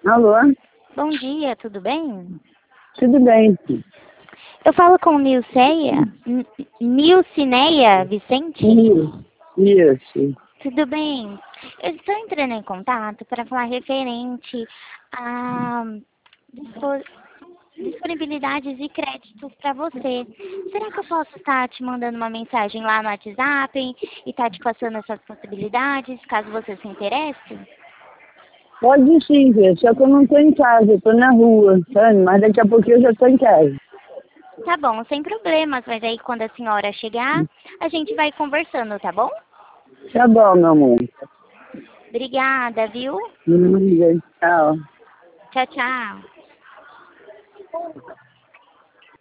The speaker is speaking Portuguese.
Alô? Bom dia, tudo bem? Tudo bem? Eu falo com Nilcineia Vicente? Isso. Tudo bem? Eu estou entrando em contato para falar referente a disponibilidades e créditos para você. Será que eu posso estar te mandando uma mensagem lá no WhatsApp e estar te passando essas possibilidades, caso você se interesse? Pode sim, filha, só que eu não estou em casa, eu estou na rua, sabe? Mas daqui a pouquinho eu já estou em casa. Tá bom, sem problemas, mas aí quando a senhora chegar, a gente vai conversando, tá bom? Tá bom, meu amor. Obrigada, viu? Tchau. Tchau, tchau.